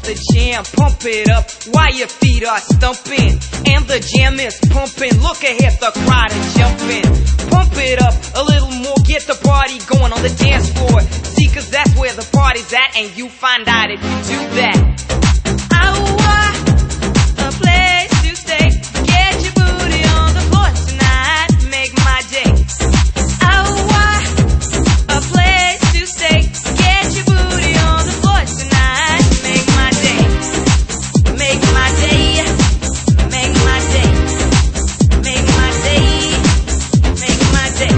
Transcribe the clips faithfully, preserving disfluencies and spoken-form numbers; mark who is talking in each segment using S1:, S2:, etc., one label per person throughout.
S1: the jam, pump it up while your feet are stumping. And the jam is pumping, look ahead, the crowd is jumping. Pump it up a little more, get the party going on the dance floor. See, cause that's where the party's at, and you find out if you do that. Oh, a place to stay, get your booty on the floor tonight, make my day. Oh, a place to stay, get your booty on the floor tonight, make my day. Make my day, make my day, make my day, make my day.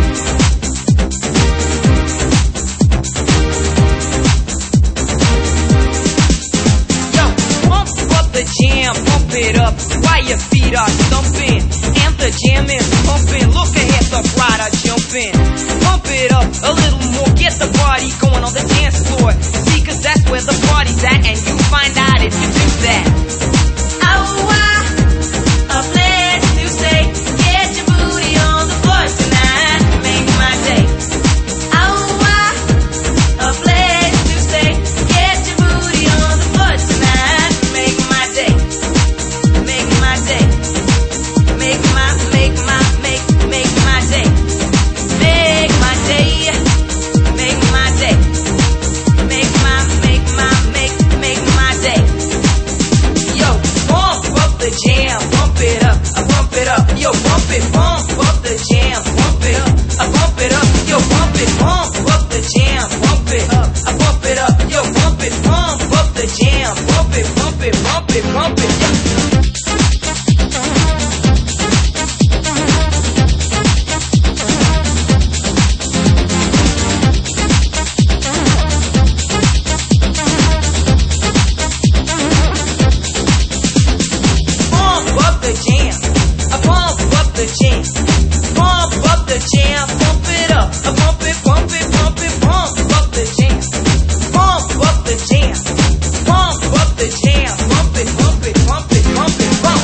S1: Yo, pump up the jam, pump it up while your feet are stumping. And the jam is pumping, look ahead, the crowd are jumping. Pump it up a little more, get the party going on the dance floor. See, cause that's where the party's at, and you find out if you do that. Oh, a place to stay, get your booty on the floor tonight, make my day. Oh, a place to stay, get your booty on the floor tonight, make my day. Make my day. Make my, make my, make, make my day. Make my day. Make my day. Make my, make my, make, make my day. Yo, pump up the jam, pump it up, I pump it up. Yo, pump it, pump up the jam, pump it up, I pump it up. Yo, pump it, pump up the jam, pump it up, I pump it up. Yo, pump it, pump up the jam, pump it, pump it, pump it, pump it. Yeah. Pump up the jam, I pump up the jam, pump up the jam, pump it up, I pump it, pump it, pump it, pump up the jam, pump up the jam, pump up the jam, pump it, pump it, pump it, pump it, pump.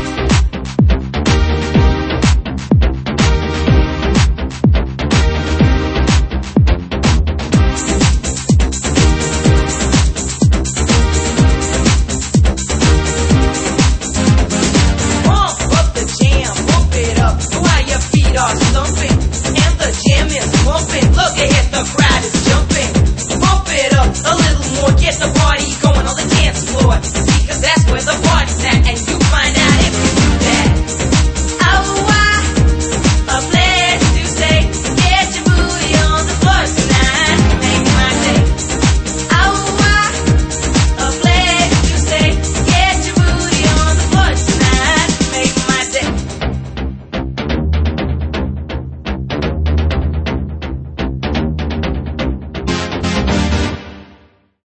S1: Pump up the jam, pump it up while your feet are stumping. And the jam is pumping, look ahead, the crowd is jumping. Pump it up a little more, get the party going.